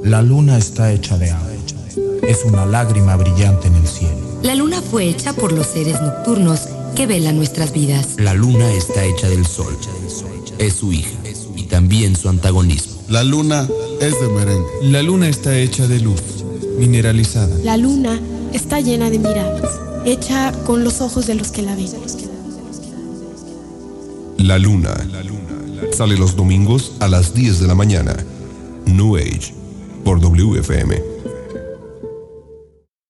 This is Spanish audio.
La luna está hecha de agua. Es una lágrima brillante en el cielo. La luna fue hecha por los seres nocturnos que velan nuestras vidas. La luna está hecha del sol. Es su hija y también su antagonismo. La luna es de merengue. La luna está hecha de luz, mineralizada. La luna está llena de miradas, hecha con los ojos de los que la ven. La luna sale los domingos a las 10 de la mañana. New Age por WFM.